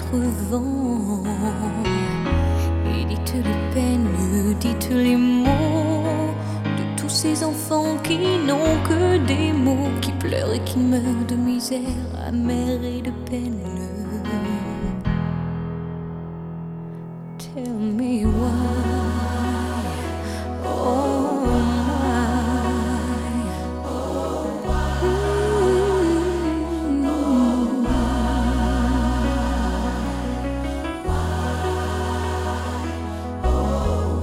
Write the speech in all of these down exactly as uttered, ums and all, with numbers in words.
quatre vents. Et dites les peines, dites les mots de tous ces enfants qui n'ont que des mots, qui pleurent et qui meurent de misère amère et de peine. Tell me why, oh my, oh why, mm-hmm. Oh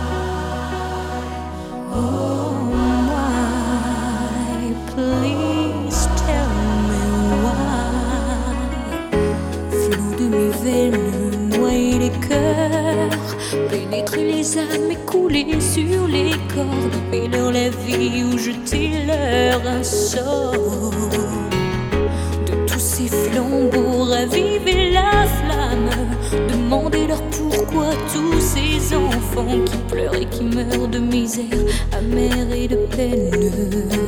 why, oh why, please tell me why. Flot de mes veines, noyer les cœurs, pénétrer les âmes et couler sur les corps, couper leur la vie ou jeter leur un sort. De tous ces flambeaux, raviver la flamme, demandez-leur pourquoi tous ces enfants qui pleurent et qui meurent de misère amère et de peine.